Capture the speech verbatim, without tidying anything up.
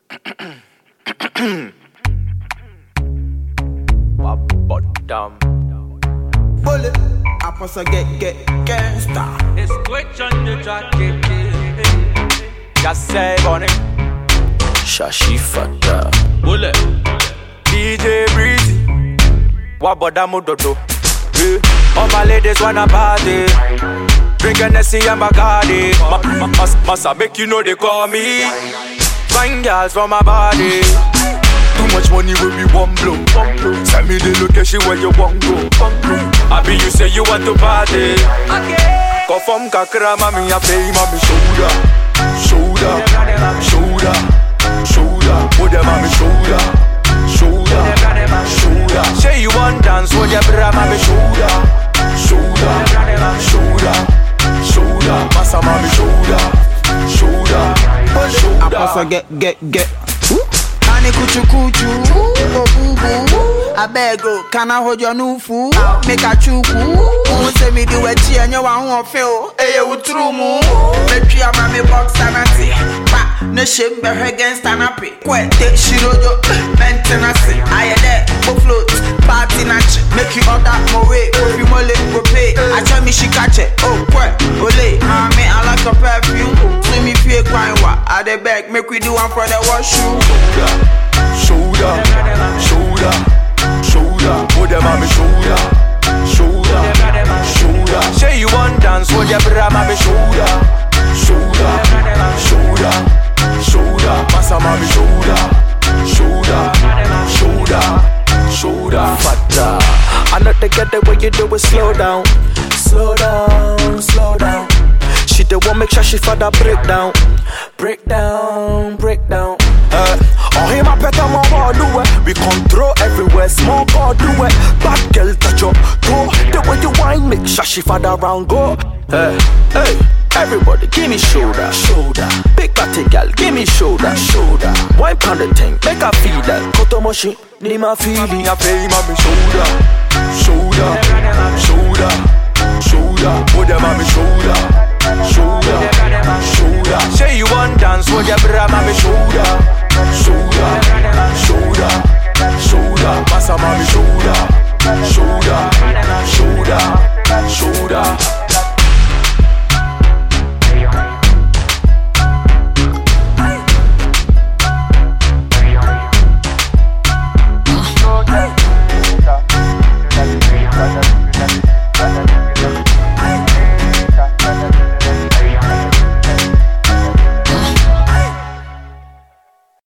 Bottom. Bullet, I pass a get get gangsta. It's Twitch on the track. Just say bunny. Shashi Fata. Bullet. D J Breezy. Waboda Mudodo. Yeah. All my ladies wanna party. Drink Hennessy and Bacardi. Ma- ma- mas- Massa make you know they call me fine girls from my body. Too much money will be one blow. Send me the location where you want go. I be you say you want to party. Come from Kakra, mommy, I pay mommy shoulder, shoulder, shoulder, shoulder. Put them on me shoulder, shoulder, shoulder. Say you want dance, put your bra on me shoulder, shoulder, shoulder, shoulder. Massa mommy shoulder, shoulder, shoulder. I pass a get get get. Ani kuchu kuchu, oh boo boo. I beg you, can I hold your new fool? Make a chuku. Who say me do a tea and you want feel? Hey, you true mo. Make you a mommy box and a tea. Ba, no shame be against an happy. Quite take shirojo, maintenance. I had that, go float, party natch. Make you order more way. If you mole go pay. I tell me she catch it. Oh, quite, ole. Mommy, I like a perfume. See me feel crying. I the beg, make we do one for the wash shoe. Shoulder, shoulder, shoulder, put them on me shoulder, shoulder, shoulder. Say you want dance, put your bra on me shoulder, shoulder, shoulder, shoulder. Massa on me shoulder, shoulder, shoulder, shoulder. Fata. I know to get the way you do it, slow down, slow down, slow down. She the one make sure she father break down, break down, break down. Uh, on him I better more ball do it. We control everywhere, small ball do it. Bad girl touch your toe. The way you whine make sure she father round go. Hey, hey, everybody give me shoulder, shoulder. Big batty girl, give me shoulder, shoulder. Wine pound the thing, make her feel that. Kotomoshi, need my feeling. I pay my shoulder, shoulder, shoulder, shoulder. Put them on me shoulder, shoulder, shoulder. Say you want dance, put your bra on me shoulder, shoulder, shoulder, shoulder. Massa on me shoulder, shoulder, shoulder, shoulder.